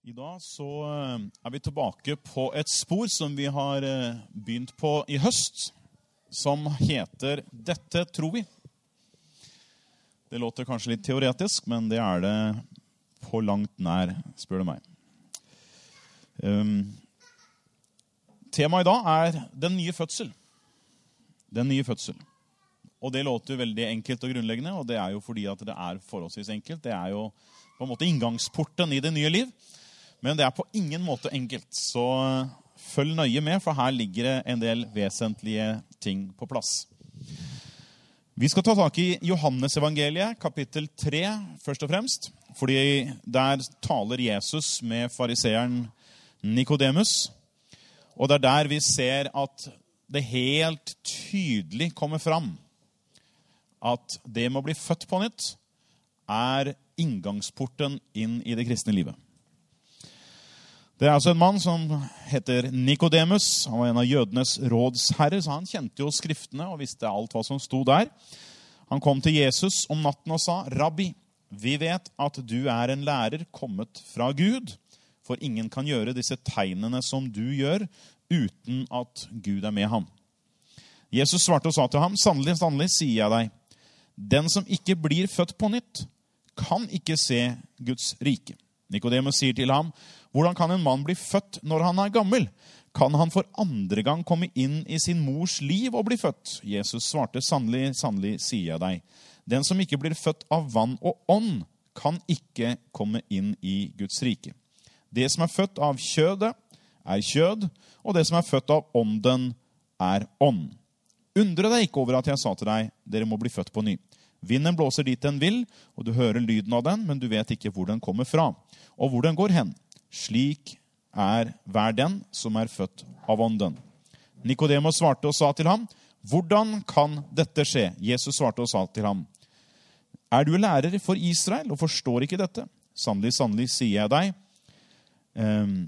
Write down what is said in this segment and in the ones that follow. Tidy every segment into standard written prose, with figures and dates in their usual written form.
I dag så vi tilbake på et spor som vi har begynt på i høst, som heter «Dette tror vi». Det låter kanskje litt teoretisk, men det er det på langt nær, spør du meg. Temaet i dag er den nye fødsel. Den nye fødsel. Og det låter jo veldig enkelt og grunnleggende, og det er jo fordi at det er forholdsvis enkelt. Det er jo på en måte inngangsporten i det nye liv. Men det er på ingen måte enkelt, så følg nøye med, for her ligger det en del vesentlige ting på plass. Vi skal ta tak i Johannes evangeliet, kapittel 3, først og fremst, fordi der taler Jesus med fariseeren Nikodemus, og det er der vi ser at det helt tydelig kommer fram at det med å bli født på nytt er inngangsporten inn i det kristne livet. Det er altså en mann som heter Nikodemus. Han var en av jødenes rådsherrer, så han kjente jo skriftene og visste alt hva som stod der. Han kom til Jesus om natten og sa, «Rabbi, vi vet at du er en lærer kommet fra Gud, for ingen kan gjøre disse tegnene som du gjør, uten at Gud er med ham.» Jesus svarte og sa til ham, «Sannelig, sannelig, sier jeg deg, den som ikke blir født på nytt, kan ikke se Guds rike.» Nikodemus sier til ham, «Hvordan kan en mann bli født når han er gammel? Kan han for andre gang komme inn i sin mors liv og bli født?» Jesus svarte, «Sannelig, sannelig, sier jeg deg. Den som ikke blir født av vann og ånd, kan ikke komme inn i Guds rike. Det som er født av kjødet, er kjød, og det som er født av ånden, er ånd. Undre deg ikke over at jeg sa til deg, dere må bli født på ny. Vinden blåser dit den vil, og du hører lyden av den, men du vet ikke hvor den kommer fra, og hvor den går hen. Slik er hver den som er født av ånden.» Nikodemus svarte og sa til ham, «Hvordan kan dette skje?» Jesus svarte og sa til ham, «Er du lærer for Israel og forstår ikke dette? Sannelig, sannelig, sier jeg deg.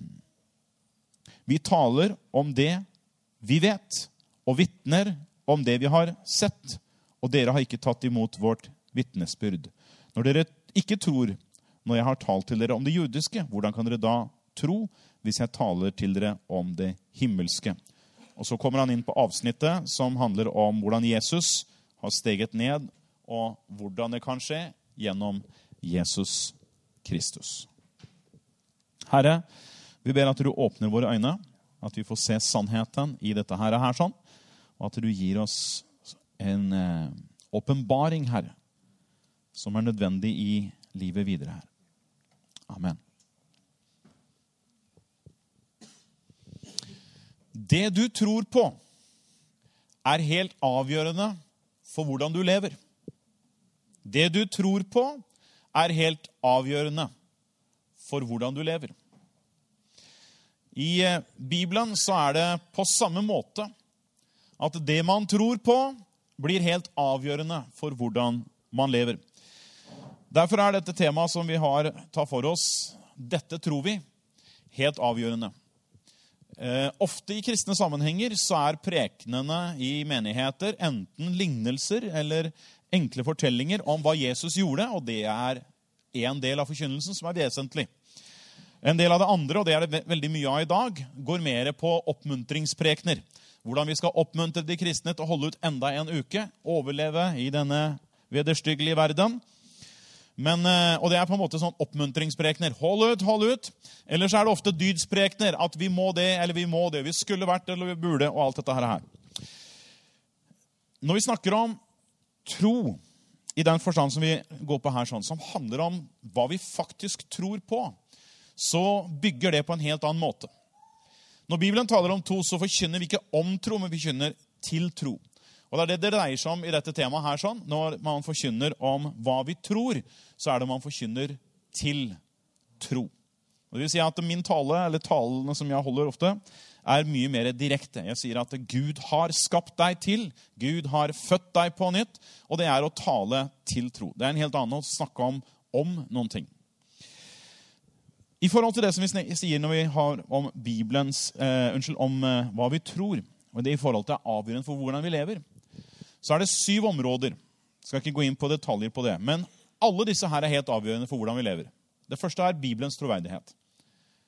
Vi taler om det vi vet, og vittner om det vi har sett, og dere har ikke tatt imot vårt vittnesbyrd. Når dere ikke tror når jeg har talt til dere om det judiske, hvordan kan dere da tro hvis jeg taler til dere om det himmelske?» Og så kommer han inn på avsnittet som handler om hvordan Jesus har steget ned, og hvordan det kan skje gjennom Jesus Kristus. Herre, vi ber at du åpner våre øyne, at vi får se sannheten i dette her sånn, og at du gir oss en åpenbaring, Herre, som er nødvendig i livet videre her. Amen. Det du tror på er helt avgjørende for hvordan du lever. Det du tror på er helt avgjørende for hvordan du lever. I Bibelen så er det på samme måte at det man tror på blir helt avgjørende for hvordan man lever. Derfor er dette temaet som vi har tatt for oss, dette tror vi, helt avgjørende. Ofte i kristne sammenhenger så er prekenene i menigheter enten lignelser eller enkle fortellinger om hva Jesus gjorde, og det er en del av forkynnelsen som er vesentlig. En del av det andre, og det er det veldig mye av i dag, går mer på oppmuntringsprekener. Hvordan vi skal oppmuntre de kristne til å holde ut enda en uke, overleve i denne vederstyggelige verden. Og det er på en måte sånn oppmuntringsprekener. Hold ut. Ellers er det ofte dydsprekener, at vi må det, eller vi må det. Vi skulle vært, eller vi burde, og alt dette her. Når vi snakker om tro, i den forstand som vi går på her, sånn, som handler om hva vi faktisk tror på, så bygger det på en helt annen måte. Når Bibelen taler om tro, så forkynner vi ikke om tro, men vi forkynner til tro. Og det er det det dreier seg om i dette temaet her. Sånn. Når man forkynner om hva vi tror, så er det man forkynner til tro. Og det vil si at min tale, eller talene som jeg holder ofte, er mye mer direkte. Jeg sier at Gud har skapt deg til, Gud har født deg på nytt, og det er å tale til tro. Det er en helt annen å snakke om noen ting. I forhold til det som vi sier når vi har om om hva vi tror, og det er i forhold til avgjørende for hvordan vi lever, så er det 7 områder. Jeg skal ikke gå inn på detaljer på det, men alle disse her er helt avgjørende for hvordan vi lever. Det første er Bibelens troverdighet.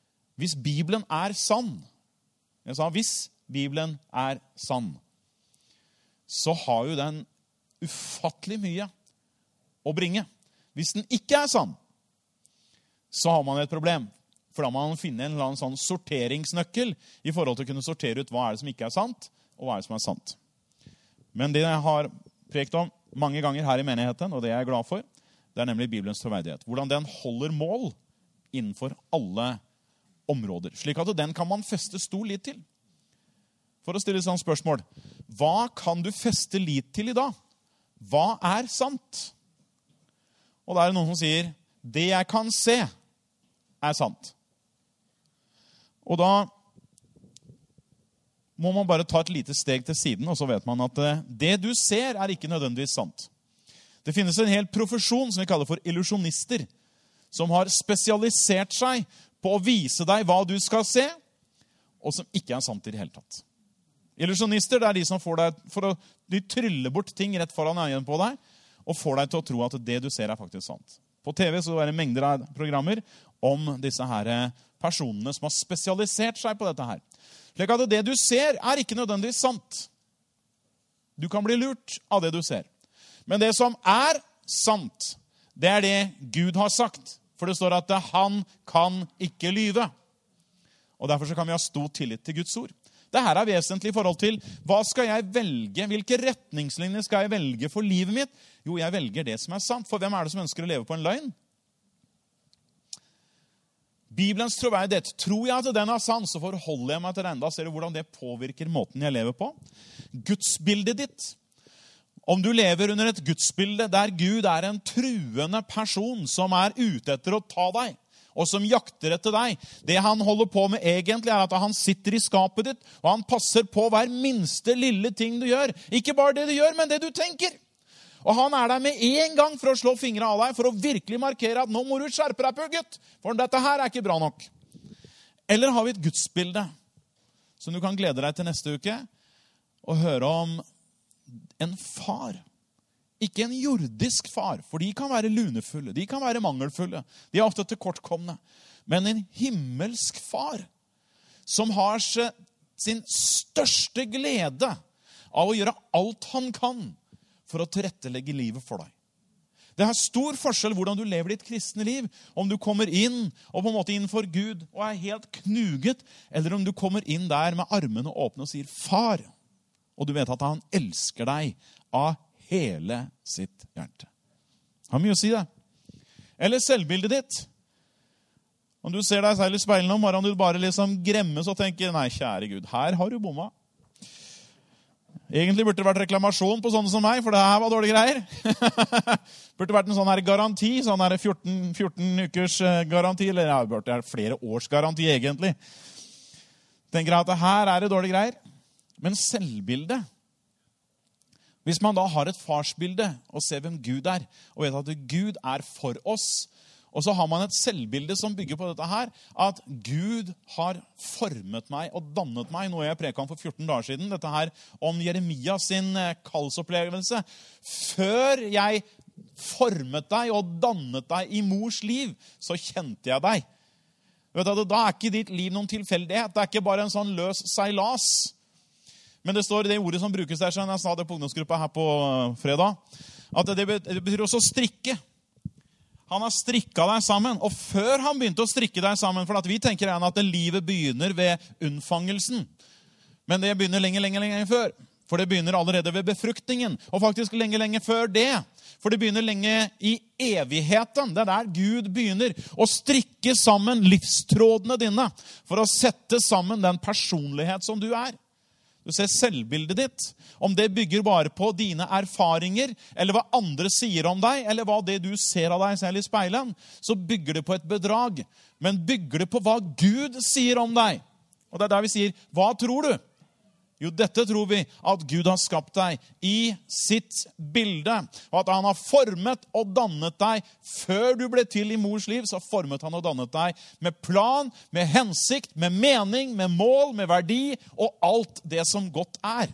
hvis Bibelen er sann, jeg sa hvis Bibelen er sann, så har jo den ufattelig mye å bringe. Hvis den ikke er sann, så har man et problem. For da må man finne en eller annen sånn sorteringsnøkkel i forhold til å kunne sortere ut hva er det som ikke er sant, og hva er det som er sant. Men det jeg har prekt om mange ganger her i menigheten, og det jeg er glad for, det er nemlig Bibelens troverdighet. Hvordan den holder mål innenfor alle områder. Slik at den kan man feste stor lit til. For å stille et sånt spørsmål, hva kan du feste lit til i dag? Hva er sant? Og da er det noen som sier, det jeg kan se er sant. Og da må man bare ta et lite steg til siden, og så vet man at det du ser er ikke nødvendigvis sant. Det finnes en hel profesjon som vi kaller for illusjonister, som har spesialisert seg på å vise deg hva du skal se, og som ikke er sant i det hele tatt. Illusjonister, det er de som får deg de tryller bort ting rett foran øynene på deg, og får deg til å tro at det du ser er faktisk sant. På TV så er det mengder av programmer om disse her personene som har spesialisert seg på dette her. Slik at det du ser er ikke nødvendigvis sant. Du kan bli lurt av det du ser. Men det som er sant, det er det Gud har sagt. For det står at han kan ikke lyve. Og derfor så kan vi ha stor tillit til Guds ord. Dette er vesentlig i forhold til hva skal jeg velge, hvilke retningslinjer skal jeg velge for livet mitt? Jo, jeg velger det som er sant. For hvem er det som ønsker å leve på en løgn? Bibelens troverdighet, tror jeg at den er sann, så forholder jeg meg til den. Da ser du hvordan det påvirker måten jeg lever på. Gudsbildet ditt. Om du lever under et gudsbilde der Gud er en truende person som er ute etter å ta deg, og som jakter etter deg. Det han holder på med egentlig er at han sitter i skapet ditt, og han passer på hver minste lille ting du gjør. Ikke bare det du gjør, men det du tenker. Og han er der med en gang for å slå fingre av deg, for å virkelig markere at nå må du skjerpe deg på, gutt, for dette her er ikke bra nok. Eller har vi et gudsbilde som du kan glede deg til neste uke, og høre om en far. Ikke en jordisk far, for de kan være lunefulle, de kan være mangelfulle, de er ofte tilkortkomne. Men en himmelsk far som har sin største glede av å gjøre alt han kan for å tilrettelegge livet for deg. Det er stor forskjell hvordan du lever ditt kristne liv, om du kommer inn og på en måte innenfor Gud og er helt knuget, eller om du kommer inn der med armene åpne og sier far, og du vet at han elsker deg av hele sitt hjerte. Har mye å si det. Eller selvbildet ditt. Om du ser deg selv i speilene om morgenen, du bare liksom gremmes og tenker, nei, kjære Gud, her har du bomma. Egentlig burde det vært reklamasjon på sånne som meg, for det her var dårlige greier. Burde vært en sånn her garanti, sånn her 14 ukers garanti, eller ja, det burde være flere års garanti egentlig. Tenker jeg at her er det dårlige greier. Men selvbildet, hvis man da har et farsbilde og ser hvem Gud er, og vet at Gud er for oss, og så har man et selvbilde som bygger på dette her, at Gud har formet meg og dannet meg, noe jeg preket om for 14 dager siden, dette her om Jeremia sin kallsopplevelse. Før jeg formet deg og dannet deg i mors liv, så kjente jeg deg. Vet du, da er ikke ditt liv noen tilfeldighet, det er ikke bare en sånn løs seilas. Men det står det ordet som brukes der, som jeg sa det på ungdomsgruppa her på fredag, at det betyr også strikke. Han har strikket deg sammen, og før han begynte å strikke deg sammen, for at vi tenker at livet begynner ved unnfangelsen, men det begynner lenge før, for det begynner allerede ved befruktningen, og faktisk lenge før det, for det begynner lenge i evigheten. Det er der Gud begynner å strikke sammen livstrådene dine, for å sette sammen den personlighet som du er. Du ser selvbildet ditt, om det bygger bare på dine erfaringer, eller hva andre sier om deg, eller hva det du ser av deg selv i speilen, så bygger det på et bedrag. Men bygger det på hva Gud sier om deg. Og det er der vi sier, hva tror du? Jo, dette tror vi at Gud har skapt deg i sitt bilde, og at han har formet og dannet deg før du ble til i mors liv, så formet han og dannet deg med plan, med hensikt, med mening, med mål, med verdi, og alt det som godt er.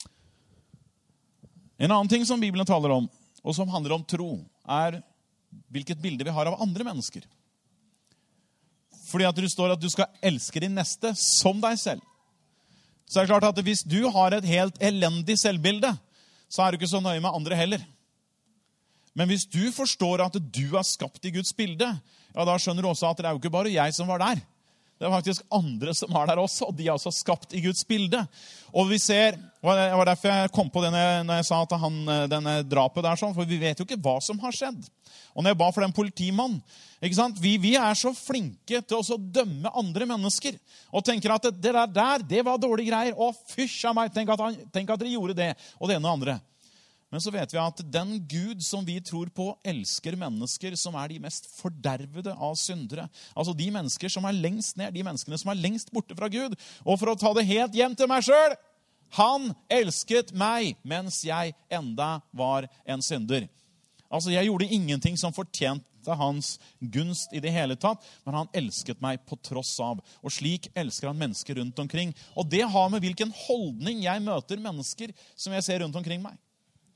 En annen ting som Bibelen taler om, og som handler om tro, er hvilket bilde vi har av andre mennesker. Fordi at det står at du skal elske din neste som deg selv. Så det klart at hvis du har et helt elendig selvbilde, så er du ikke så nøye med andre heller. Men hvis du forstår at du er skapt i Guds bilde, ja, da skjønner du også at det er jo ikke bare jeg som var der. Det er faktisk andre som er der også, og de er også skapt i Guds bilde. Og vi ser, og det var derfor jeg kom på det når jeg sa at denne drapet der, for vi vet jo ikke hva som har skjedd. Og når jeg ba for den politimannen, ikke sant? Vi er så flinke til å dømme andre mennesker, og tenker at det der, det var dårlige greier, og fysj av meg, tenk at dere gjorde det, og det ene og andre. Men så vet vi at den Gud som vi tror på elsker mennesker som er de mest fordervede av syndere. Altså de mennesker som er lengst ned, de menneskene som er lengst borte fra Gud. Og for å ta det helt hjem til meg selv, han elsket meg mens jeg enda var en synder. Altså jeg gjorde ingenting som fortjente hans gunst i det hele tatt, men han elsket meg på tross av. Og slik elsker han mennesker rundt omkring. Og det har med hvilken holdning jeg møter mennesker som jeg ser rundt omkring meg.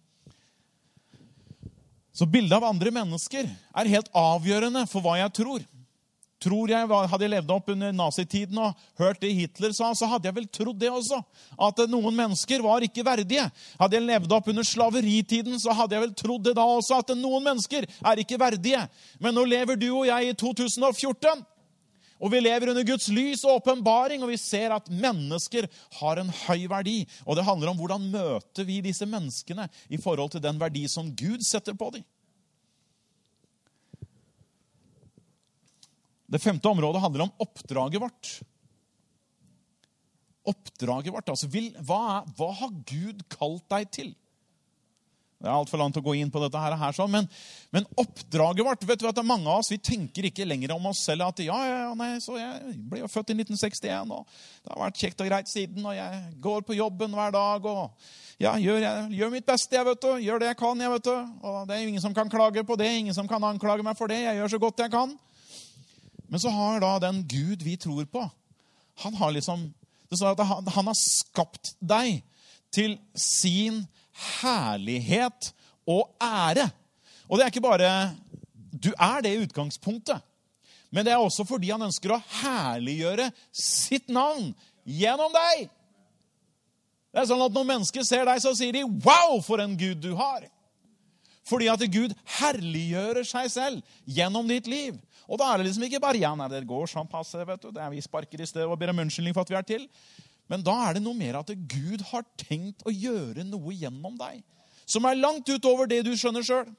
Så bildet av andre mennesker er helt avgjørende for hva jeg tror. Tror jeg hadde jeg levd opp under nazitiden og hørt det Hitler sa, så hadde jeg vel trodd det også. At noen mennesker var ikke verdige. Hadde jeg levd opp under slaveritiden, så hadde jeg vel trodd det da også, at noen mennesker er ikke verdige. Men nå lever du og jeg i 2014. Og vi lever under Guds lys og åpenbaring, og vi ser at mennesker har en høy verdi. Og det handler om hvordan møter vi disse menneskene i forhold til den verdi som Gud setter på dem. Det 5. området handler om oppdraget vårt. Oppdraget vårt, altså hva har Gud kalt deg til? Det er alt for langt å gå inn på dette her, men oppdraget vårt, vet du at det er mange av oss, vi tenker ikke lenger om oss selv at så jeg ble jo født i 1961, og det har vært kjekt og greit siden, og jeg går på jobben hver dag, og jeg gjør mitt beste, jeg vet du, gjør det jeg kan, jeg vet du, og det er ingen som kan klage på det, ingen som kan anklage meg for det, jeg gjør så godt jeg kan. Men så har da den Gud vi tror på, han har det står at han har skapt deg til sin herlighet og ære. Og det er ikke bare, du er det i utgangspunktet, men det er også fordi han ønsker å herliggjøre sitt navn gjennom deg. Det er sånn at når mennesker ser deg, så sier de, wow, for en Gud du har. Fordi at Gud herliggjører seg selv gjennom ditt liv. Og da er det ikke bare, det går sånn passe, vet du, det er vi sparker i sted og ber om unnskyldning for at vi er til. Men da er det noe mer at Gud har tenkt å gjøre noe gjennom deg, som er langt utover det du skjønner selv.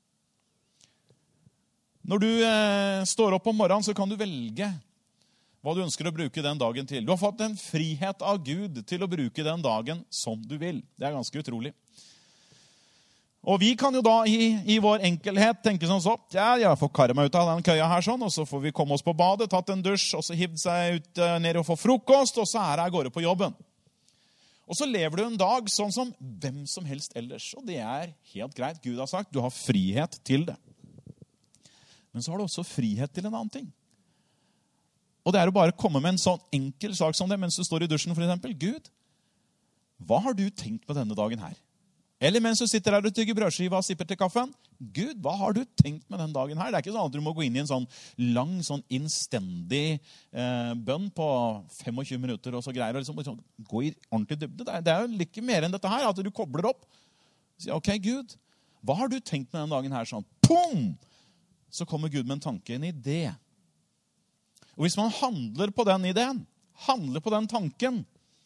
Når du står opp om morgenen, så kan du velge hva du ønsker å bruke den dagen til. Du har fått en frihet av Gud til å bruke den dagen som du vil. Det er ganske utrolig. Og vi kan jo da i vår enkelhet tenke sånn så, jeg får karre meg ut av den køya her sånn, og så får vi komme oss på badet, tatt en dusj, og så hivd seg ut ned og få frokost, og så er jeg går på jobben. Og så lever du en dag sånn som hvem som helst ellers, og det er helt greit. Gud har sagt, du har frihet til det. Men så har du også frihet til en annen ting. Og det er å bare komme med en sånn enkel sak som det, mens du står i dusjen for eksempel. Gud, hva har du tenkt på denne dagen her? Eller mens du sitter der og tygger brødskiva og sipper til kaffen. Gud, hva har du tenkt med den dagen her? Det er ikke sånn at du må gå inn i en sånn lang, sånn innstendig bønn på 25 minutter og så greier å liksom, gå i ordentlig dybde. Det er jo like mer enn dette her, at du kobler opp. Sier, ok, Gud, hva har du tenkt med den dagen her? Sånn, pum! Så kommer Gud med en tanke, en idé. Og hvis man handler på den ideen, handler på den tanken,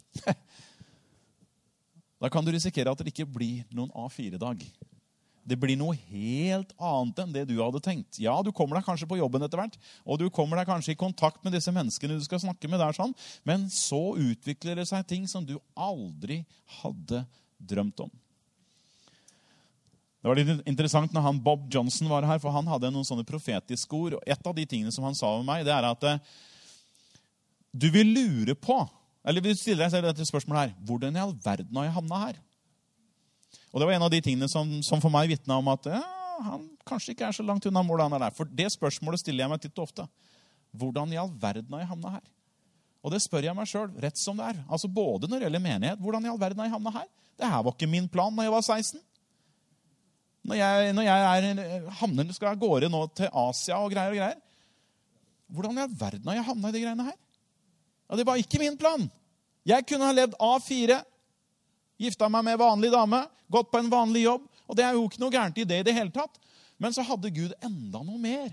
da kan du risikere at det ikke blir noen A4-dag. Det blir noe helt annet enn det du hadde tenkt. Ja, du kommer deg kanskje på jobben etter hvert, og du kommer deg kanskje i kontakt med disse menneskene du skal snakke med der sånn, men så utvikler det seg ting som du aldri hadde drømt om. Det var litt interessant når Bob Johnson var her, for han hadde noen sånne profetiske ord, og et av de tingene som han sa om meg, det er at du vil lure på, eller vi stiller deg selv dette spørsmålet her. Hvordan i all verden har jeg havnet her? Og det var en av de tingene som for meg vittnet om at han kanskje ikke er så langt unna målet han er der. For det spørsmålet stiller jeg meg titt og ofte. Hvordan i all verden har jeg havnet her? Og det spør jeg meg selv, rett som det er. Altså både når det gjelder menighet, hvordan i all verden har jeg havnet her? Det her var ikke min plan når jeg var 16. Når jeg skal av gårde nå til Asia og greier. Hvordan i all verden har jeg havnet i de greiene her? Ja, det var ikke min plan. Jeg kunne ha levd A4, gifta meg med vanlig dame, gått på en vanlig jobb, og det er jo ikke noe gærent i det i det hele tatt. Men så hadde Gud enda noe mer.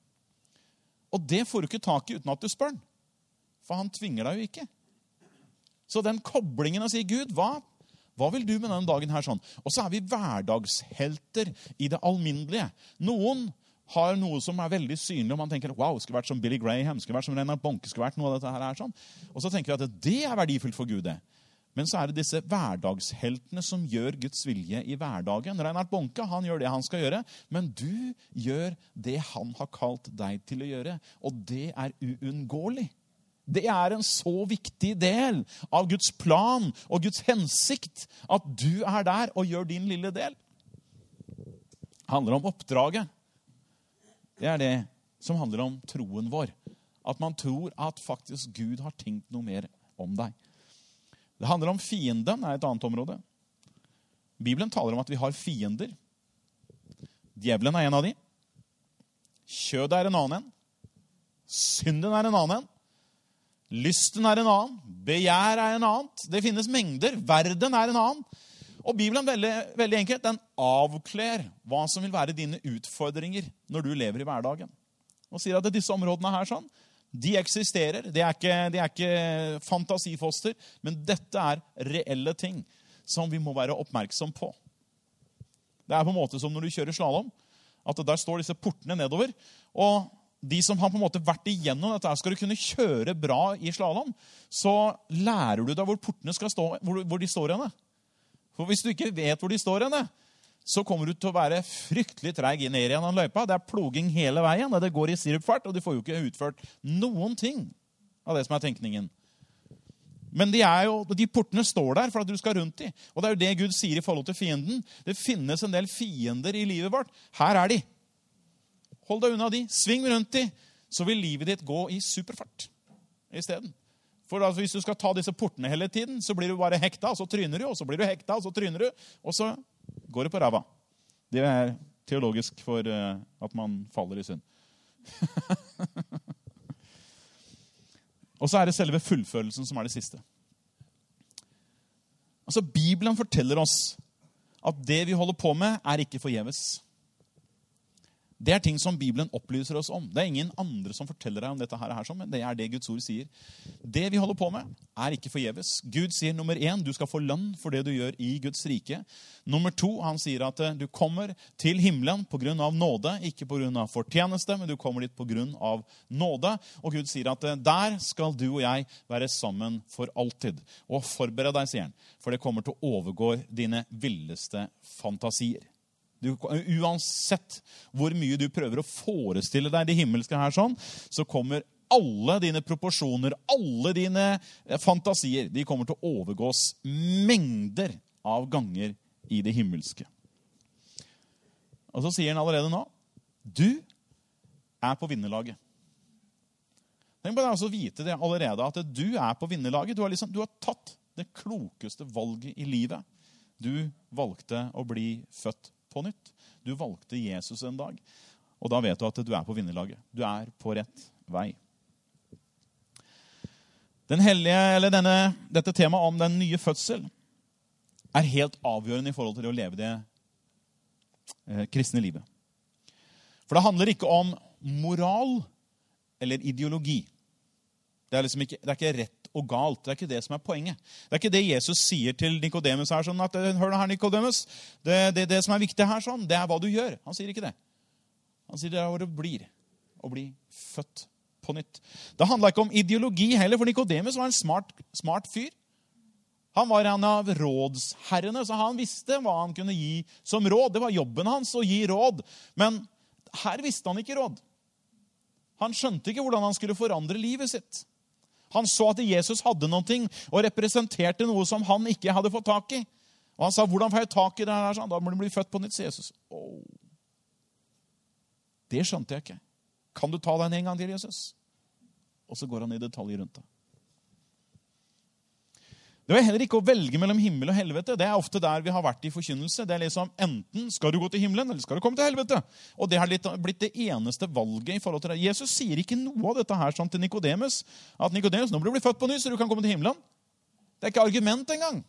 Og det får du ikke tak i uten at du spør han. For han tvinger deg jo ikke. Så den koblingen å si, Gud, hva vil du med denne dagen her sånn? Og så er vi hverdagshelter i det alminnelige. Noen har noe som er veldig synlig, og man tenker, wow, skulle vært som Billy Graham, skulle vært som Reinhard Bonke, skulle vært noe av dette her sånn. Og så tenker vi at det er verdifullt for Gud, det. Men så er det disse hverdagsheltene som gjør Guds vilje i hverdagen. Reinhard Bonke, han gjør det han skal gjøre, men du gjør det han har kalt deg til å gjøre, og det er uunngåelig. Det er en så viktig del av Guds plan og Guds hensikt at du er der og gjør din lille del. Det handler om oppdraget. Det er det som handler om troen vår. At man tror at faktisk Gud har tenkt noe mer om deg. Det handler om fienden, er et annet område. Bibelen taler om at vi har fiender. Djevelen er en av de. Kjødet er en annen en. Synden er en annen en. Lysten er en annen. Begjær er en annen. Det finnes mengder. Verden er en annen. Og Bibelen er veldig enkelt. Den avkler hva som vil være dine utfordringer når du lever i hverdagen. Og sier at disse områdene her sånn, de eksisterer. Det er ikke fantasifoster, men dette er reelle ting som vi må være oppmerksom på. Det er på en måte som når du kjører slalom, at der står disse portene nedover, og de som har på en måte vært igjennom dette, skal du kunne kjøre bra i slalom, så lærer du deg hvor portene skal stå, hvor de står henne. For hvis du ikke vet hvor de står henne, så kommer du til å være fryktelig treig ned igjen av løypa. Det er ploging hele veien, det går i sirupfart, og du får jo ikke utført noen ting av det som er tenkningen. Men de portene står der for at du skal rundt i. Og det er jo det Gud sier i forhold til fienden. Det finnes en del fiender i livet vårt. Her er de. Hold deg unna de, sving rundt de, så vil livet ditt gå i superfart i stedet. For hvis du skal ta disse portene hele tiden, så blir du bare hekta, og så tryner du, og så blir du hekta, og så tryner du, og så går det på ræva. Det er teologisk for at man faller i synd. Og så er det selve fullfølelsen som er det siste. Altså, Bibelen forteller oss at det vi holder på med er ikke forgjeves. Det er ting som Bibelen opplyser oss om. Det er ingen andre som forteller deg om dette her, men det er det Guds ord sier. Det vi holder på med er ikke forgjeves. Gud sier nummer 1, du skal få lønn for det du gjør i Guds rike. Nummer 2, han sier at du kommer til himmelen på grunn av nåde, ikke på grunn av fortjeneste, men du kommer dit på grunn av nåde. Og Gud sier at der skal du og jeg være sammen for alltid. Og forbered deg, sier han, for det kommer til å overgå dine villeste fantasier. Uansett hvor mye du prøver å forestille deg det himmelske her sånn, så kommer alle dine proporsjoner, alle dine fantasier, de kommer til å overgås mengder av ganger i det himmelske. Og så sier han allerede nå, du er på vinnerlaget. Tenk på det, altså vite det allerede, at du er på vinnerlaget. Du har tatt det klokeste valget i livet. Du valgte å bli født på nytt. Du valgte Jesus en dag, og da vet du at du er på vinnerlaget. Du er på rett vei. Dette temaet om den nye fødsel er helt avgjørende i forhold til å leve det kristne livet. For det handler ikke om moral eller ideologi. Det er ikke rett og galt. Det er ikke det som er poenget. Det er ikke det Jesus sier til Nikodemus her, sånn at, hør nå her, Nikodemus, det som er viktig her, sånn, det er hva du gjør. Han sier ikke det. Han sier det er hva det blir, å bli født på nytt. Det handler ikke om ideologi heller, for Nikodemus var en smart fyr. Han var en av rådsherrene, så han visste hva han kunne gi som råd. Det var jobben hans å gi råd, men her visste han ikke råd. Han skjønte ikke hvordan han skulle forandre livet sitt. Han så at Jesus hadde noe og representerte noe som han ikke hadde fått tak i. Og han sa, hvordan får jeg tak i det her? Da må du bli født på nytt, sier Jesus. Det skjønte jeg ikke. Kan du ta deg en gang til, Jesus? Og så går han i detaljer rundt det. Det var heller ikke å velge mellom himmel og helvete. Det er ofte der vi har vært i forkynnelse. Det er liksom enten skal du gå til himmelen, eller skal du komme til helvete. Og det har blitt det eneste valget i forhold til det. Jesus sier ikke noe av dette her sånn til Nikodemus. At Nikodemus, nå blir du født på ny, så du kan komme til himmelen. Det er ikke argument engang.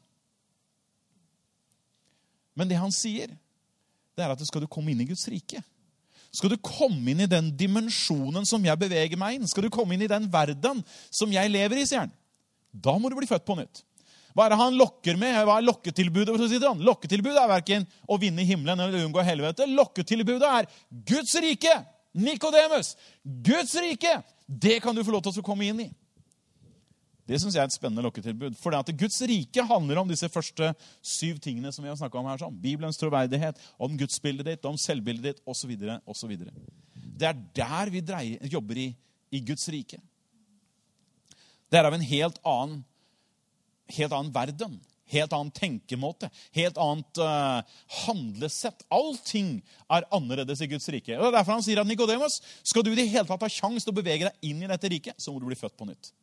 Men det han sier, det er at skal du komme inn i Guds rike. Skal du komme inn i den dimensjonen som jeg beveger meg inn? Skal du komme inn i den verden som jeg lever i, sier han. Da må du bli født på nytt. Hva er det han lokker med? Hva er lokketilbudet? Lokketilbudet er hverken å vinne himmelen eller unngå helvete. Lokketilbudet er Guds rike. Nikodemus. Guds rike. Det kan du få lov til å komme inn i. Det synes jeg er et spennende lokketilbud. For det at Guds rike handler om disse første 7 tingene som vi har snakket om her. Sånn. Bibelens troverdighet, om Gudsbildet ditt, om selvbildet ditt, og så videre, og så videre. Det er der vi jobber i Guds rike. Det er av en helt annen verden, helt annen tenkemåte, helt annet handlesett. Allting er annerledes i Guds rike. Og det er derfor han sier at Nikodemus, skal du i det hele tatt ha sjans til å bevege deg inn i dette riket, så må du bli født på nytt.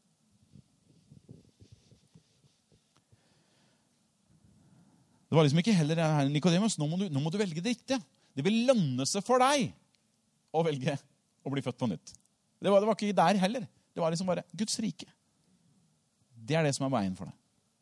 Det var liksom ikke heller her, Nikodemus, nå må du velge det riktige. Det vil lønne seg for deg å velge å bli født på nytt. Det var ikke der heller. Det var liksom bare Guds rike. Det er det som er veien for deg.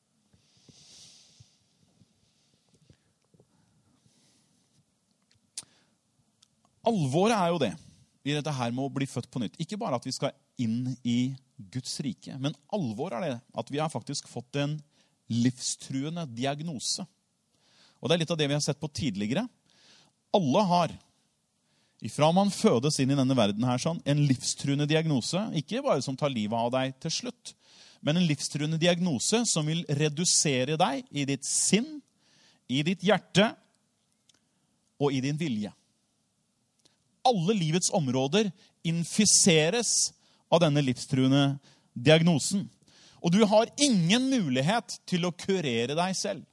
Alvoret er jo det, i dette her med å bli født på nytt. Ikke bare at vi skal inn i Guds rike, men alvoret er det at vi har faktisk fått en livstruende diagnose. Og det er litt av det vi har sett på tidligere. Alle har, ifra man fødes inn i denne verden her, sånn, en livstruende diagnose, ikke bare som tar livet av deg til slutt, men en livstruende diagnose som vil redusere deg i ditt sinn, i ditt hjerte og i din vilje. Alle livets områder infiseres av denne livstruende diagnosen. Og du har ingen mulighet til å kurere deg selv.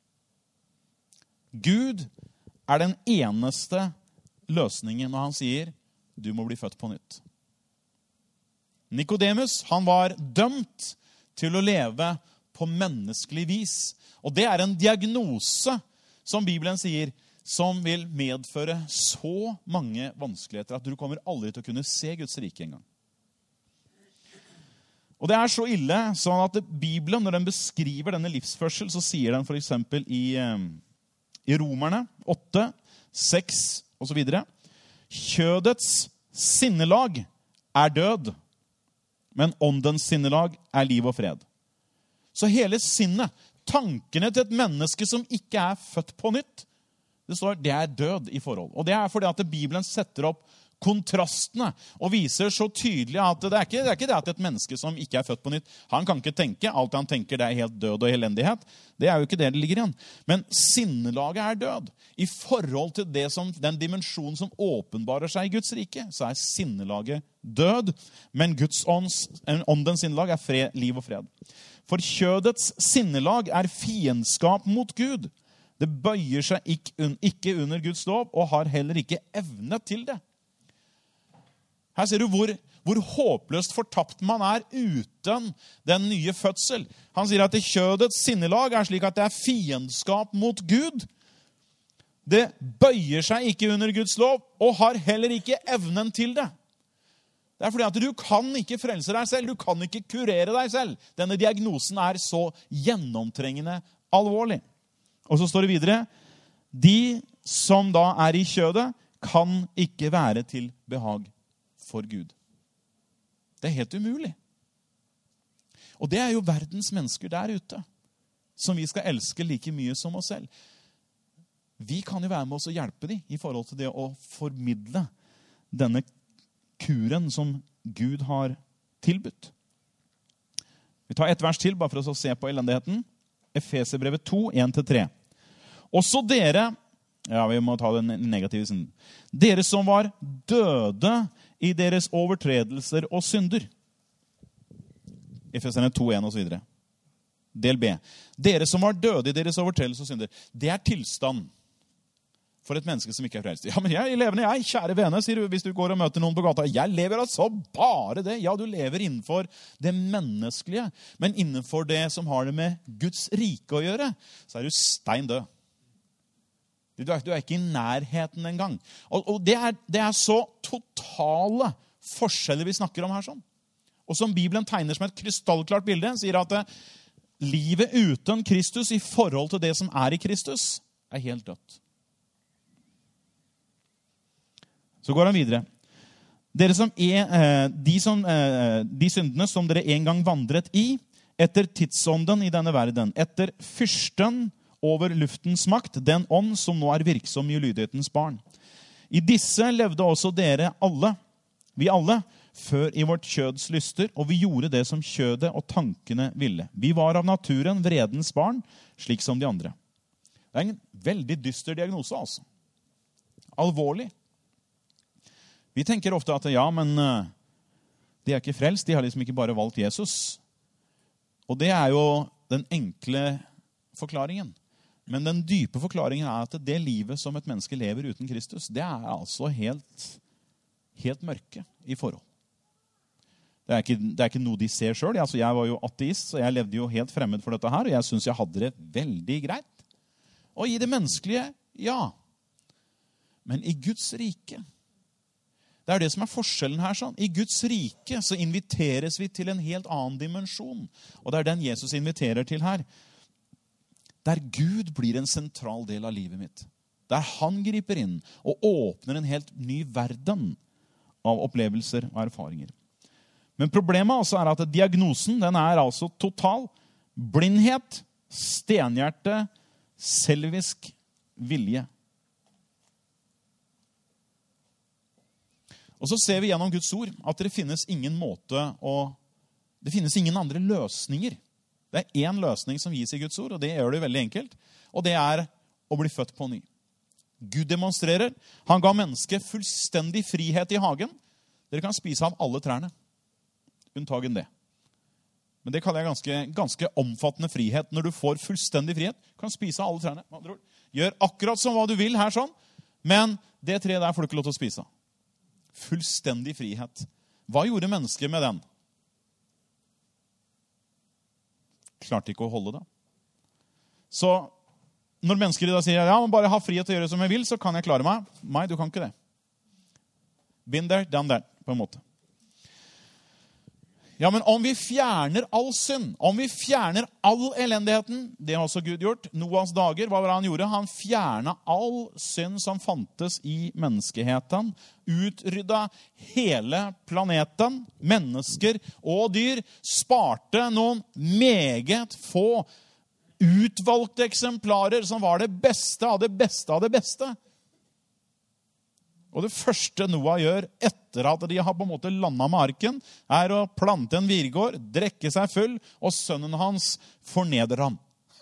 Gud er den eneste løsningen når han sier, du må bli født på nytt. Nikodemus, han var dømt til å leve på menneskelig vis. Og det er en diagnose, som Bibelen sier, som vil medføre så mange vanskeligheter at du kommer aldri til å kunne se Guds rike engang. Og det er så ille, sånn at Bibelen, når den beskriver denne livsførsel, så sier den for eksempel i Romerne 8, 6 og så videre. Kjødets sinnelag er død, men åndens sinnelag er liv og fred. Så hele sinnet, tankene til et menneske som ikke er født på nytt, det står det er død i forhold. Og det er fordi at Bibelen setter opp kontrastene og viser så tydelig at det er ikke det at et menneske som ikke er født på nytt, han kan ikke tenke, alt han tenker det er helt død og elendighet. Det er jo ikke det ligger igjen. Men sinnelaget er død. I forhold til den dimensjonen som åpenbarer seg i Guds rike, så er sinnelaget død, men Guds åndens sinnelag er fred, liv og fred. For kjødets sinnelag er fiendskap mot Gud. Det bøyer seg ikke under Guds lov og har heller ikke evne til det. Her ser du hvor håpløst fortapt man er uten den nye fødsel. Han sier at det kjødets sinnelag er slik at det er fiendskap mot Gud. Det bøyer seg ikke under Guds lov og har heller ikke evnen til det. Det er fordi at du kan ikke frelse deg selv, du kan ikke kurere deg selv. Denne diagnosen er så gjennomtrengende alvorlig. Og så står det videre, de som da er i kjødet kan ikke være til behag for Gud. Det er helt umulig. Og det er jo verdens mennesker der ute, som vi skal elske like mye som oss selv. Vi kan jo være med oss og hjelpe dem i forhold til det å formidle denne kuren som Gud har tilbudt. Vi tar et vers til, bare for å se på elendigheten. Efeserbrevet 2, 1-3. Også dere, vi må ta den negative siden. Dere som var døde i deres overtredelser og synder. Efeserne 2, 1 og så videre. Del B. Dere som var døde i deres overtredelser og synder. Det er tilstand. for et menneske som ikke er frelst. Ja, men jeg lever, kjære vene, sier du, hvis du går og møter noen på gata. Jeg lever altså bare det. Ja, du lever innenfor det menneskelige, men innenfor det som har det med Guds rike å gjøre, så er du stein død. Du er ikke i nærheten engang. Og det er så totale forskjeller vi snakker om her sånn. Og som Bibelen tegner som et krystallklart bilde, sier at livet uten Kristus i forhold til det som er i Kristus, er helt dødt. Så går han videre. Dere som de syndene som dere en gang vandret i, etter tidsånden i denne verden, etter fyrsten over luftens makt, den ånd som nå er virksom i ulydighetens barn. I disse levde også dere alle, vi alle, før i vårt kjøds lyster, og vi gjorde det som kjødet og tankene ville. Vi var av naturen vredens barn, slik som de andre. Det er en veldig dyster diagnose, altså. Alvorlig. Vi tenker ofte at ja, men de er ikke frelst, de har liksom ikke bare valgt Jesus. Og det er jo den enkle forklaringen. Men den dype forklaringen er at det livet som et menneske lever uten Kristus, det er altså helt mørke i forhold. Det er ikke noe de ser selv. Altså, jeg var jo ateist, så jeg levde jo helt fremmed for dette her, og jeg synes jeg hadde det veldig greit. Og i det menneskelige, ja. Men i Guds rike, det er det som er forskjellen her. Sånn. I Guds rike så inviteres vi til en helt annen dimensjon. Og det er den Jesus inviterer til her. Der Gud blir en sentral del av livet mitt. Der han griper inn og åpner en helt ny verden av opplevelser og erfaringer. Men problemet altså er at diagnosen den er altså total blindhet, stenhjerte, selvisk vilje. Og så ser vi gjennom Guds ord at det finnes ingen andre løsninger. Det er en løsning som gis i Guds ord, og det gjør det veldig enkelt. Og det er å bli født på ny. Gud demonstrerer. Han ga mennesket fullstendig frihet i hagen. Dere kan spise av alle trærne. Unntagen det. Men det kaller jeg ganske omfattende frihet. Når du får fullstendig frihet, kan du spise av alle trærne. Gjør akkurat som hva du vil her sånn, men det treet der får du ikke lov til å spise av. Fullstendig frihet. Hva gjorde mennesket med den? Klarte ikke å holde det. Så når mennesker da sier, ja, men bare ha frihet til å gjøre som jeg vil, så kan jeg klare meg. Nei, du kan ikke det. Been there, done that, på en måte. Ja, men om vi fjerner all synd, om vi fjerner all elendigheten, det har også Gud gjort. Noahs dager, hva var det han gjorde? Han fjernet all synd som fantes i menneskeheten, utrydda hele planeten, mennesker og dyr, sparte noen meget få utvalgte eksemplarer som var det beste av det beste av det beste. Og det første Noah gjør etter at de har på en måte landet med arken, er å plante en virgård, drekke seg full, og sønnen hans fornedrer ham.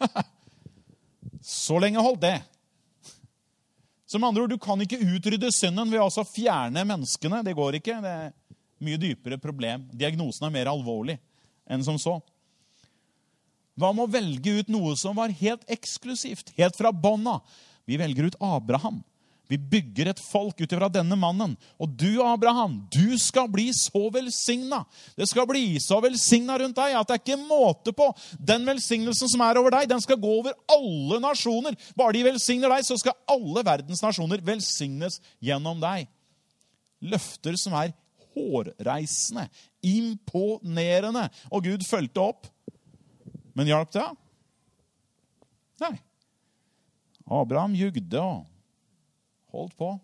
Så lenge holdt det. Som andre ord, du kan ikke utrydde synden ved å fjerne menneskene. Det går ikke. Det er mye dypere problem. Diagnosen er mer alvorlig enn som så. Hva med å velge ut noe som var helt eksklusivt, helt fra bånda? Vi velger ut Abraham. Vi bygger et folk ut ifra denne mannen. Og du, Abraham, du skal bli så velsignet. Det skal bli så velsignet rundt deg at det er ikke måte på. Den velsignelsen som er over deg, den skal gå over alle nasjoner. Bare de velsigner deg, så skal alle verdens nasjoner velsignes gjennom deg. Løfter som er hårreisende, imponerende. Og Gud fulgte opp. Men hjalp det? Nei. Abraham jugde og holdt på.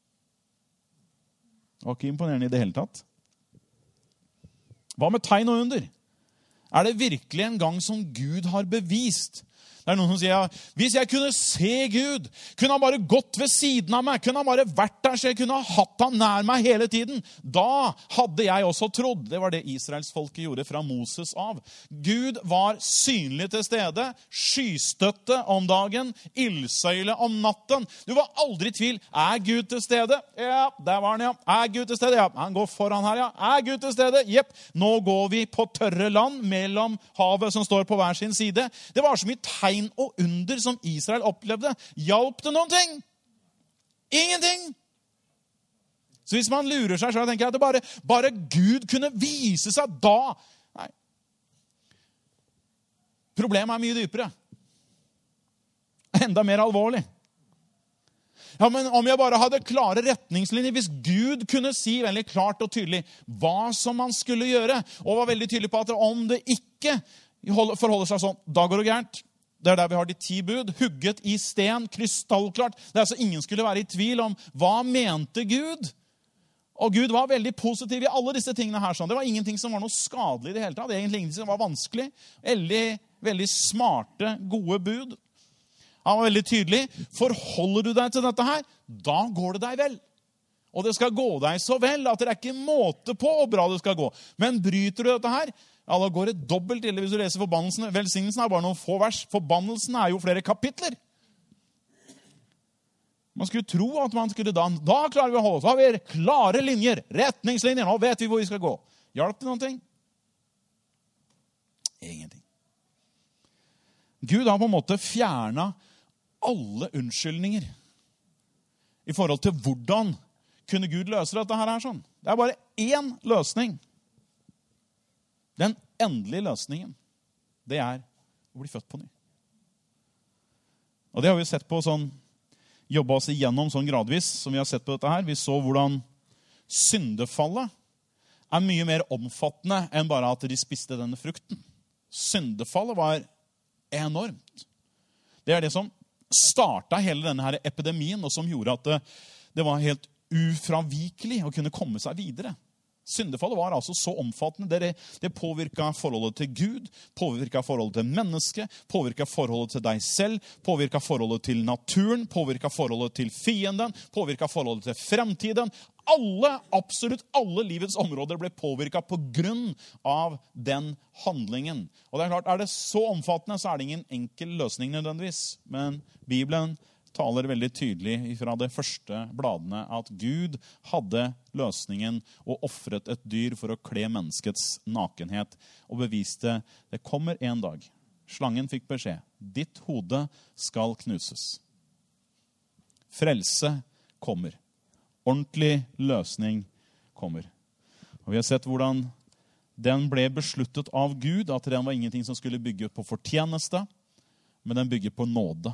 Det var ikke imponerende i det hele tatt. Hva med tegn og under? Er det virkelig en gang som Gud har bevist? Det er noen som sier, ja, hvis jeg kunne se Gud, kunne han bare gått ved siden av meg, kunne han bare vært der, så jeg kunne ha hatt han nær meg hele tiden. Da hadde jeg også trodd. Det var det Israelsfolket gjorde fra Moses av. Gud var synlig til stede, skystøtte om dagen, ildsøyle om natten. Du var aldri i tvil. Er Gud til stede? Ja, der var han, ja. Er Gud til stede? Ja, han går foran her, ja. Er Gud til stede? Jepp, nå går vi på tørre land mellom havet som står på hver sin side. Det var så mye tegn og under som Israel opplevde. Hjalp det noen ting? Ingenting! Så hvis man lurer seg, så tenker jeg at det bare Gud kunne vise seg da. Nei. Problemet er mye dypere. Enda mer alvorlig. Ja, men om jeg bare hadde klare retningslinjer, hvis Gud kunne si veldig klart og tydelig hva som man skulle gjøre, og var veldig tydelig på at om det ikke forholder seg sånn, da går det gærent. Det er der vi har de 10 bud, hugget i sten, krystallklart. Det er så ingen skulle være i tvil om hva mente Gud. Og Gud var veldig positiv i alle disse tingene her. Det var ingenting som var noe skadelig i det hele tatt. Egentlig ingenting som var vanskelig. Veldig smarte, gode bud. Han var veldig tydelig. Forholder du deg til dette her, da går det deg vel. Og det skal gå deg så vel at det er ikke måte på hvor bra det skal gå. Men bryter du dette her, ja, da går det dobbelt ille hvis du leser forbannelsen. Velsignelsen er bare noen få vers. Forbannelsen er jo flere kapitler. Man skulle tro at man skulle da klarer vi å holde oss. Da har vi klare linjer, retningslinjer. Nå vet vi hvor vi skal gå. Hjalp det noen ting? Ingenting. Gud har på en måte fjernet alle unnskyldninger i forhold til hvordan kunne Gud løse dette her sånn. Det er bare én løsning. Den endelige løsningen, det er å bli født på ny. Og det har vi sett på sånn, jobba oss igjennom sånn gradvis, som vi har sett på dette her. Vi så hvordan syndefallet er mye mer omfattende enn bare at de spiste denne frukten. Syndefallet var enormt. Det er det som startet hele denne her epidemien, og som gjorde at det var helt ufravikelig å kunne komme seg videre. Syndefallet var altså så omfattende. Det påvirket forholdet til Gud, påvirket forholdet til mennesket, påvirket forholdet til deg selv, påvirket forholdet til naturen, påvirket forholdet til fienden, påvirket forholdet til fremtiden. Absolutt alle livets områder ble påvirket på grunn av den handlingen. Og det er klart, er det så omfattende, så er det ingen enkel løsning nødvendigvis. Men Bibelen taler veldig tydelig fra de første bladene at Gud hadde løsningen og offret et dyr for å kle menneskets nakenhet og beviste det kommer en dag. Slangen fikk beskjed. Ditt hode skal knuses. Frelse kommer. Ordentlig løsning kommer. Og vi har sett hvordan den ble besluttet av Gud, at den var ingenting som skulle bygge på fortjeneste, men den bygger på nåde.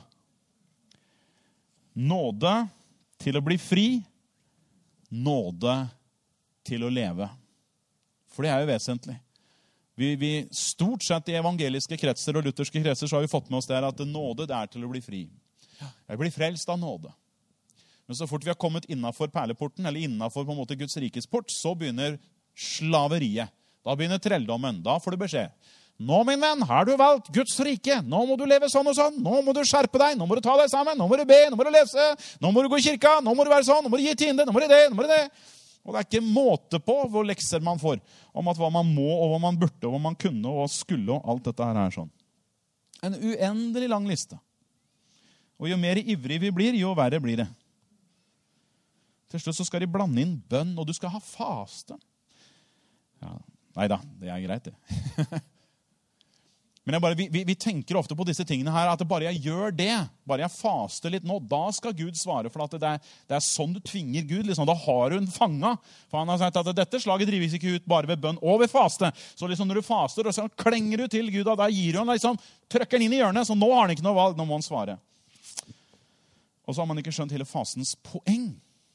Nåde til å bli fri, nåde til å leve. For det er jo vesentlig. Vi stort sett i evangeliske kretser og lutherske kretser så har vi fått med oss der at nåde det er til å bli fri. Jeg blir frelst av nåde. Men så fort vi har kommet innenfor perleporten, eller innenfor på en måte Guds rikes port, så begynner slaveriet. Da begynner trelldommen. Da får du beskjed. Nå, min venn, har du valgt Guds rike. Nå må du leve sånn og sånn. Nå må du skjerpe deg. Nå må du ta deg sammen. Nå må du be. Nå må du lese. Nå må du gå i kirka. Nå må du være sånn. Nå må du gi tiende. Nå må du det. Nå må du det. Og det er ikke måte på hvor lekser man får om at hva man må, og hva man burde, og hva man kunne, og skulle, og alt dette her er sånn. En uendelig lang liste. Og jo mer ivrig vi blir, jo verre blir det. Til slutt så skal de blande inn bønn, og du skal ha faste. Ja, neida, det er greit det. Men vi tenker ofte på disse tingene her, at bare jeg gjør det, bare jeg faster litt nå, da skal Gud svare, for at det er sånn du tvinger Gud. Liksom. Da har hun fanget. For han har sagt at dette slaget drives ikke ut bare ved bønn og ved faste. Så liksom når du faster, og så klenger du til Gud, og da gir hun liksom, trykker han inn i hjørnet, så nå har han ikke noe valg, nå må han svare. Og så har man ikke skjønt hele fasens poeng.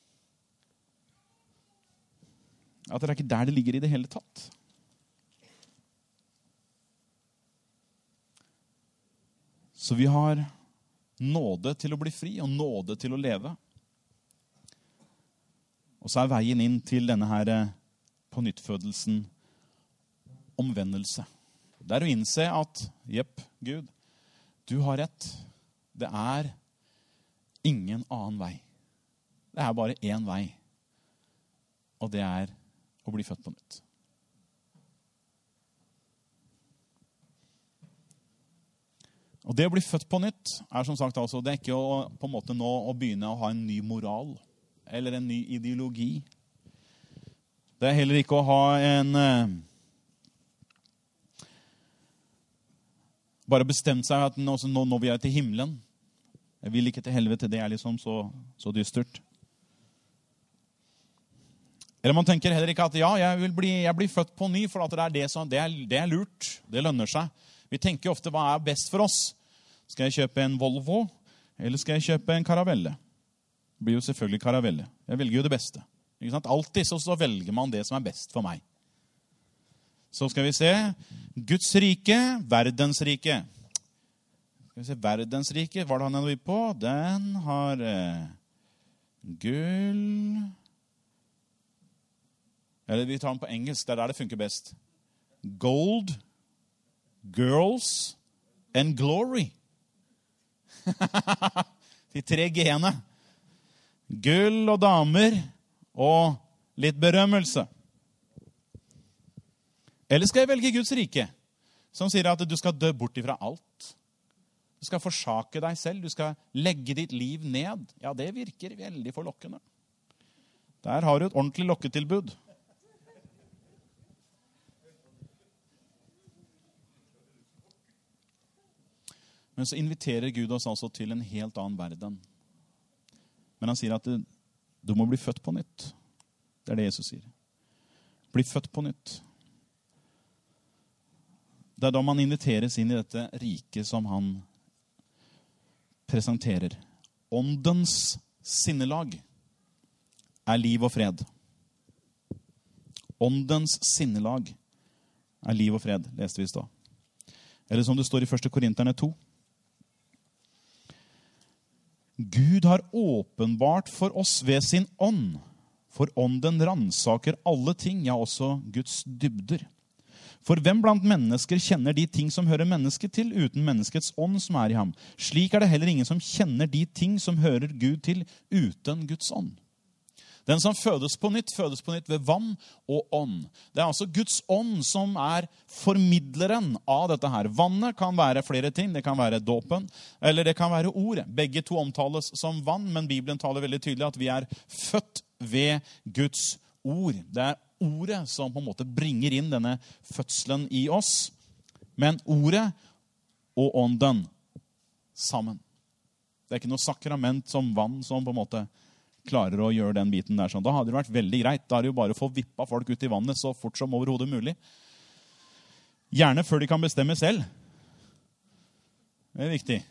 At det er ikke der det ligger i det hele tatt. Så vi har nåde til å bli fri, og nåde til å leve. Og så er veien inn til denne her på nyttfødelsen omvendelse. Det er å innse at, jepp, Gud, du har rett. Det er ingen annen vei. Det er bare én vei. Og det er å bli født på nytt. Og det å bli født på nytt er som sagt altså, det er ikke på en måte nå å begynne å ha en ny moral eller en ny ideologi. Det er heller ikke å ha en bare bestemt seg at nå vi er til himmelen. Jeg vil ikke til helvete, det er liksom så dystert. Eller man tenker heller ikke at ja, jeg blir født på ny, for at det er lurt, det lønner seg. Vi tenker ofte, hva er best for oss? Skal jeg kjøpe en Volvo, eller skal jeg kjøpe en Caravelle? Det blir jo selvfølgelig Caravelle. Jeg velger jo det beste. Ikke sant? Alltid så velger man det som er best for meg. Så skal vi se, Guds rike, verdens rike. Skal vi se, verdens rike, hva er det han er på? Den har gull. Eller vi tar den på engelsk, det er der det funker best. Gold, girls and glory. De 3 G-ene. Gull og damer og litt berømmelse. Eller skal jeg velge Guds rike, som sier at du skal dø bort ifra alt. Du skal forsake deg selv, du skal legge ditt liv ned. Ja, det virker veldig forlokkende. Der har du et ordentlig lokketilbud. Men så inviterer Gud oss altså til en helt annen verden. Men han sier at du må bli født på nytt. Det er det Jesus sier. Bli født på nytt. Det er da man inviteres inn i dette riket som han presenterer. Åndens sinnelag er liv og fred. Åndens sinnelag er liv og fred, leste vi i stad. Eller som det står i 1. Korinterne 2. Gud har åpenbart for oss ved sin ånd, for ånden ransaker alle ting, ja, også Guds dybder. For hvem blant mennesker kjenner de ting som hører mennesket til, uten menneskets ånd som er i ham? Slik er det heller ingen som kjenner de ting som hører Gud til, uten Guds ånd. Den som fødes på nytt ved vann og ånd. Det er altså Guds ånd som er formidleren av dette her. Vannet kan være flere ting. Det kan være dåpen, eller det kan være ordet. Begge to omtales som vann, men Bibelen taler veldig tydelig at vi er født ved Guds ord. Det er ordet som på en måte bringer inn denne fødselen i oss. Men ordet og ånden sammen. Det er ikke noe sakrament som vann som på en måte klarer å gjøre den biten der sånn. Da hadde det vært veldig greit. Da er det jo bare å få vippa folk ut i vannet så fort som overhodet mulig. Gjerne før de kan bestemme selv. Det er viktig.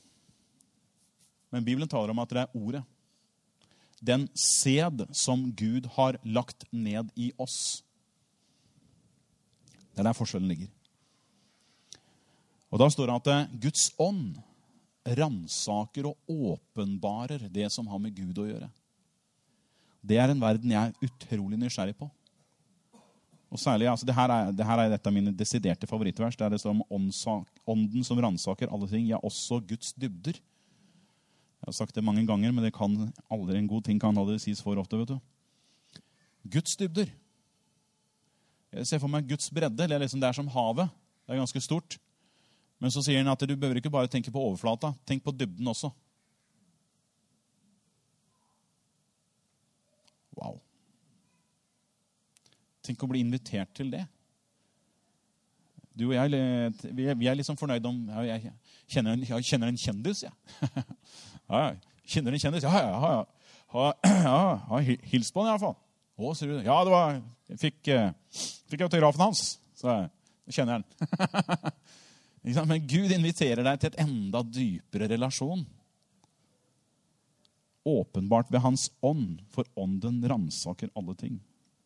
Men Bibelen taler om at det er ordet. Den sæd som Gud har lagt ned i oss. Det er der forskjellen ligger. Og da står det at Guds ånd ransaker og åpenbarer det som har med Gud å gjøre. Det er en verden jeg er utrolig nysgjerrig på. Og særlig, altså, det her er et av mine desiderte favorittvers. Det er det som ånden som ransaker alle ting, ja, også Guds dybder. Jeg har sagt det mange ganger, men det kan aldri en god ting kan aldri sies for ofte, vet du. Guds dybder. Jeg ser for meg Guds bredde, det er som havet. Det er ganske stort. Men så sier han at du behøver ikke bare tenke på overflata, tenk på dybden også. Wow. Tenk å bli invitert til det. Du og jeg, vi er liksom fornøyd om, jeg kjenner en kjendis, ja. Ja, kjenner en kjendis, ja, hils på den i hvert fall. Å, ser du, ja, jeg fikk autografen hans, så jeg kjenner den. Men Gud inviterer deg til et enda dypere relasjon. Åpenbart ved hans ånd, for ånden ransaker alle ting.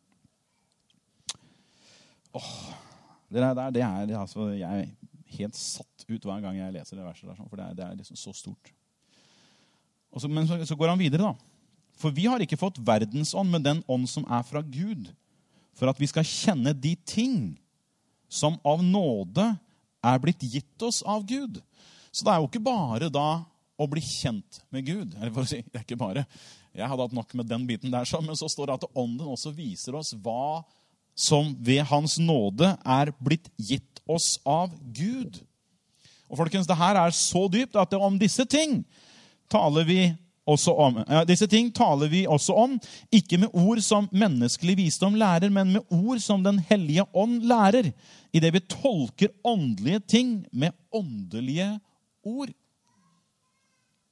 Det er altså, jeg er helt satt ut hver gang jeg leser det verset der, for det er liksom så stort. Men så går han videre da. For vi har ikke fått verdens ånd, men den ånd som er fra Gud, for at vi skal kjenne de ting som av nåde er blitt gitt oss av Gud. Så det er jo ikke bare da å bli kjent med Gud. Eller for å si, det er ikke bare. Jeg hadde hatt nok med den biten der, men så står det at ånden også viser oss hva som ved hans nåde er blitt gitt oss av Gud. Og folkens, det her er så dypt at om disse ting taler vi også om. Disse ting taler vi også om, ikke med ord som menneskelig visdom lærer, men med ord som den hellige ånd lærer, i det vi tolker åndelige ting med åndelige ord.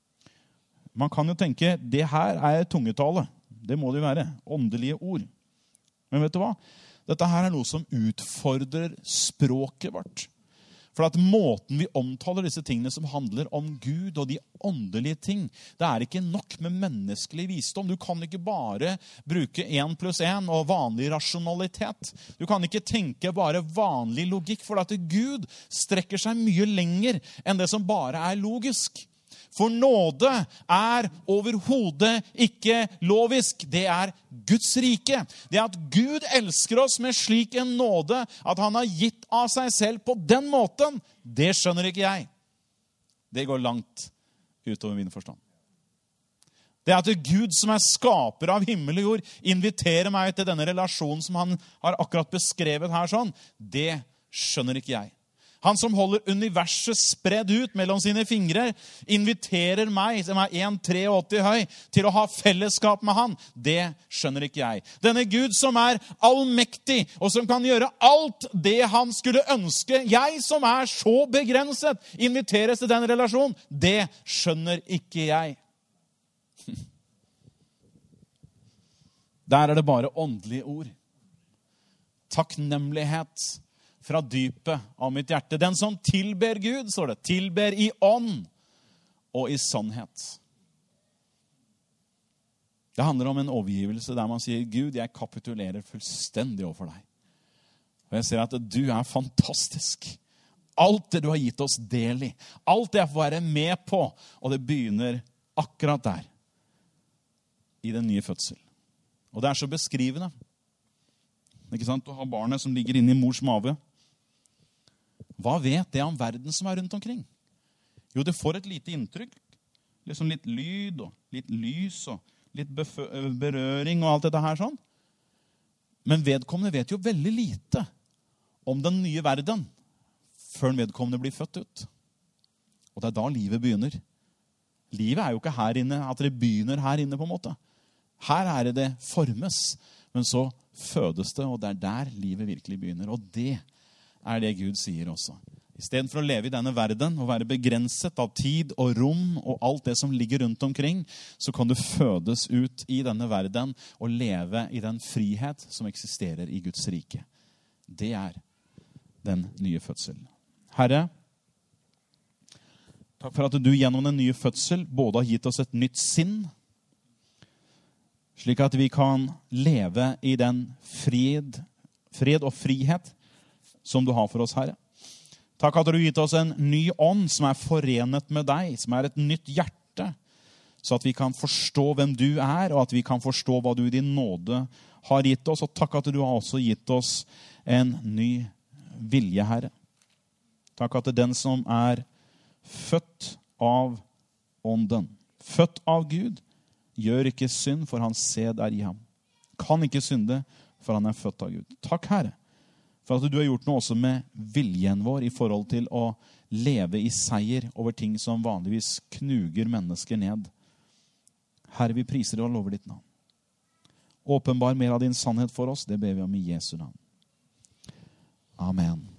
Man kan jo tenke, det her er tungetale. Det må det jo være. Åndelige ord. Men vet du hva? Dette her er noe som utfordrer språket vårt. For at måten vi omtaler disse tingene som handler om Gud og de åndelige ting, det er ikke nok med menneskelig visdom. Du kan ikke bare bruke 1 + 1 og vanlig rasjonalitet. Du kan ikke tenke bare vanlig logikk, for at Gud strekker seg mye lenger enn det som bare er logisk. For nåde er overhodet ikke lovisk. Det er Guds rike. Det at Gud elsker oss med slik en nåde at han har gitt av seg selv på den måten, det skjønner ikke jeg. Det går langt utover min forstand. Det at Gud som er skaper av himmel og jord inviterer meg til denne relasjonen som han har akkurat beskrevet her sånn, det skjønner ikke jeg. Han som holder universet spredd ut mellom sine fingre, inviterer meg, som er 1,83 høy, til å ha fellesskap med han. Det skjønner ikke jeg. Denne Gud som er allmektig, og som kan gjøre alt det han skulle ønske, jeg som er så begrenset, inviteres til den relasjonen. Det skjønner ikke jeg. Der er det bare åndelige ord. Takknemlighet fra dypet av mitt hjerte. Den som tilber Gud, står det, tilber i ånd og i sannhet. Det handler om en overgivelse der man sier, Gud, jeg kapitulerer fullstendig overfor deg. Og jeg ser at du er fantastisk. Alt det du har gitt oss del i, alt det jeg får være med på, og det begynner akkurat der, i den nye fødsel. Og det er så beskrivende. Ikke sant? Du har barnet som ligger inne i mors mave. Hva vet det om verden som er rundt omkring? Jo, det får et lite inntrykk. Liksom litt lyd og litt lys og litt berøring og alt dette her sånn. Men vedkommende vet jo veldig lite om den nye verden før vedkommende blir født ut. Og det er da livet begynner. Livet er jo ikke her inne, at det begynner her inne på en måte. Her er det formes, men så fødes det, og det er der livet virkelig begynner. Og det er det Gud sier også. I stedet for å leve i denne verden og være begrenset av tid og rom og alt det som ligger rundt omkring, så kan du fødes ut i denne verden og leve i den frihet som eksisterer i Guds rike. Det er den nye fødselen. Herre, takk for at du gjennom den nye fødsel både har gitt oss et nytt sinn, slik at vi kan leve i den fred og frihet som du har for oss, Herre. Takk at du har gitt oss en ny ånd som er forenet med deg, som er et nytt hjerte, så at vi kan forstå hvem du er, og at vi kan forstå hva du i din nåde har gitt oss. Og takk at du har også gitt oss en ny vilje, Herre. Takk at den som er født av ånden, født av Gud, gjør ikke synd, for hans sæd er i ham. Kan ikke synde, for han er født av Gud. Takk, Herre, for at du har gjort noe også med viljen vår i forhold til å leve i seier over ting som vanligvis knuger mennesker ned. Herre, vi priser deg og lover ditt navn. Åpenbar mer av din sannhet for oss, det ber vi om i Jesu navn. Amen.